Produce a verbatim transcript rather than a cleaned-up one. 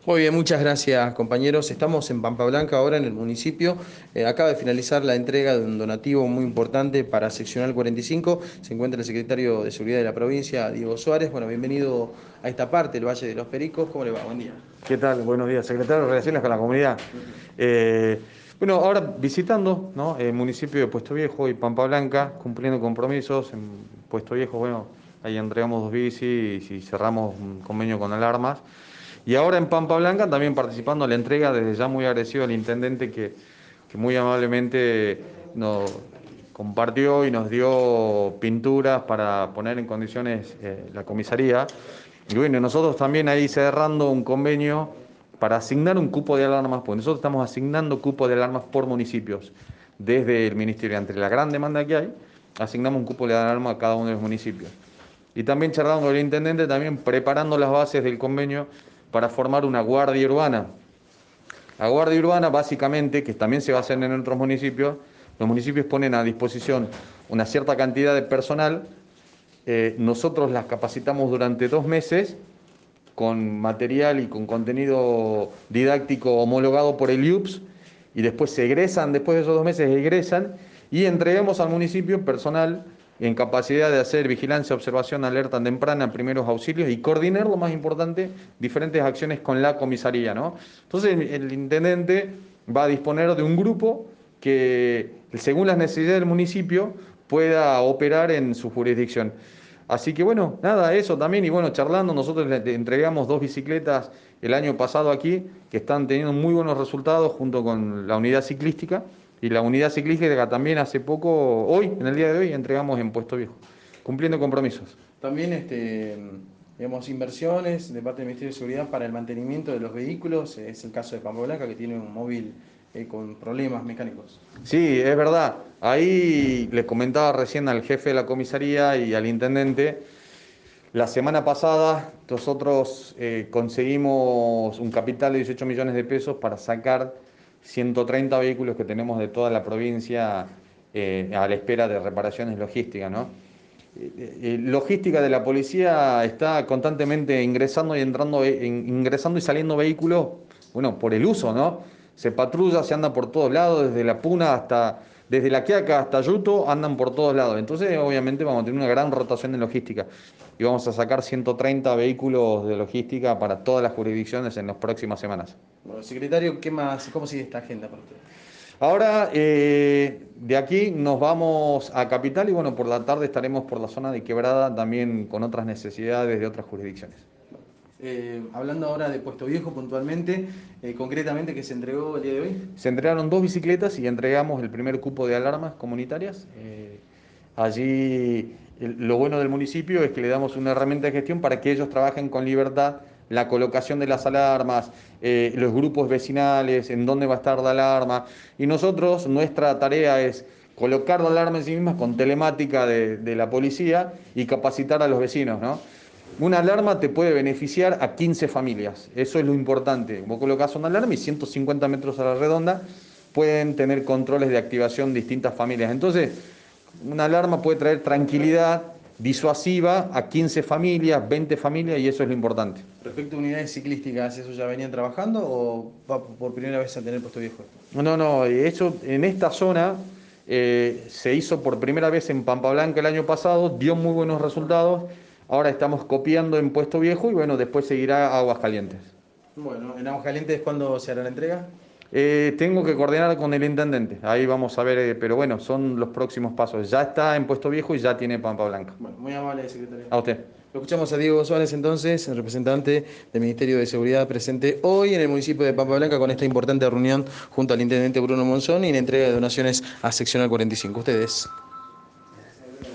Muy bien, muchas gracias compañeros. Estamos en Pampa Blanca ahora en el municipio. Eh, acaba de finalizar la entrega de un donativo muy importante para Seccional cuarenta y cinco. Se encuentra el secretario de Seguridad de la provincia, Diego Suárez. Bueno, bienvenido a esta parte, el Valle de los Pericos. ¿Cómo le va? Buen día. ¿Qué tal? Buenos días, secretario de Relaciones con la Comunidad. Eh, bueno, ahora visitando, ¿no?, el municipio de Puesto Viejo y Pampa Blanca, cumpliendo compromisos. En Puesto Viejo, bueno, ahí entregamos dos bicis y cerramos un convenio con Alarmas. Y ahora en Pampa Blanca también participando en la entrega, desde ya muy agradecido al intendente que, que muy amablemente nos compartió y nos dio pinturas para poner en condiciones eh, la comisaría. Y bueno, nosotros también ahí cerrando un convenio para asignar un cupo de alarmas, porque nosotros estamos asignando cupos de alarmas por municipios. Desde el Ministerio, entre la gran demanda que hay, asignamos un cupo de alarma a cada uno de los municipios. Y también charlando con el intendente, también preparando las bases del convenio para formar una guardia urbana. La guardia urbana, básicamente, que también se va a hacer en otros municipios, los municipios ponen a disposición una cierta cantidad de personal. Eh, nosotros las capacitamos durante dos meses con material y con contenido didáctico homologado por el I U P S, y después se egresan, después de esos dos meses egresan y entregamos al municipio personal en capacidad de hacer vigilancia, observación, alerta temprana, primeros auxilios y coordinar, lo más importante, diferentes acciones con la comisaría, ¿no? Entonces el, el intendente va a disponer de un grupo que, según las necesidades del municipio, pueda operar en su jurisdicción. Así que bueno, nada, eso también. Y bueno, charlando, nosotros le entregamos dos bicicletas el año pasado aquí, que están teniendo muy buenos resultados junto con la unidad ciclística. Y la unidad ciclística también hace poco, hoy, en el día de hoy, entregamos en Puesto Viejo, cumpliendo compromisos. También este, digamos, inversiones de parte del Ministerio de Seguridad para el mantenimiento de los vehículos. Es el caso de Pampa Blanca, que tiene un móvil eh, con problemas mecánicos. Sí, es verdad. Ahí les comentaba recién al jefe de la comisaría y al intendente. La semana pasada nosotros eh, conseguimos un capital de dieciocho millones de pesos para sacar ciento treinta vehículos que tenemos de toda la provincia eh, a la espera de reparaciones logísticas, ¿no? Eh, eh, logística de la policía está constantemente ingresando y entrando, eh, ingresando y saliendo vehículos, bueno, por el uso, ¿no? Se patrulla, se anda por todos lados, desde La Puna hasta, desde La Quiaca hasta Yuto, andan por todos lados. Entonces, obviamente, vamos a tener una gran rotación de logística y vamos a sacar ciento treinta vehículos de logística para todas las jurisdicciones en las próximas semanas. Bueno, secretario, ¿qué más, cómo sigue esta agenda para usted? Ahora, eh, de aquí nos vamos a Capital y bueno, por la tarde estaremos por la zona de Quebrada también con otras necesidades de otras jurisdicciones. Eh, hablando ahora de Puesto Viejo puntualmente, eh, concretamente, ¿qué se entregó el día de hoy? Se entregaron dos bicicletas y entregamos el primer cupo de alarmas comunitarias. Eh, allí el, lo bueno del municipio es que le damos una herramienta de gestión para que ellos trabajen con libertad la colocación de las alarmas, eh, los grupos vecinales, en dónde va a estar la alarma. Y nosotros, nuestra tarea es colocar la alarma en sí misma con telemática de, de la policía y capacitar a los vecinos, ¿no? Una alarma te puede beneficiar a quince familias, eso es lo importante. Vos colocás una alarma y ciento cincuenta metros a la redonda pueden tener controles de activación distintas familias. Entonces, una alarma puede traer tranquilidad disuasiva a quince familias, veinte familias, y eso es lo importante. Respecto a unidades ciclísticas, ¿eso ya venían trabajando o va por primera vez a tener Puesto Viejo esto? No, no, eso en esta zona eh, se hizo por primera vez en Pampa Blanca el año pasado, dio muy buenos resultados. Ahora estamos copiando en Puesto Viejo y bueno, después seguirá Aguascalientes. Bueno, en Aguascalientes, ¿cuándo se hará la entrega? Eh, tengo que coordinar con el intendente, ahí vamos a ver, eh, pero bueno, son los próximos pasos. Ya está en Puesto Viejo y ya tiene Pampa Blanca. Bueno, muy amable, secretario. A usted. Lo escuchamos a Diego Suárez entonces, el representante del Ministerio de Seguridad presente hoy en el municipio de Pampa Blanca con esta importante reunión junto al intendente Bruno Monzón y en entrega de donaciones a Seccional cuarenta y cinco. Ustedes.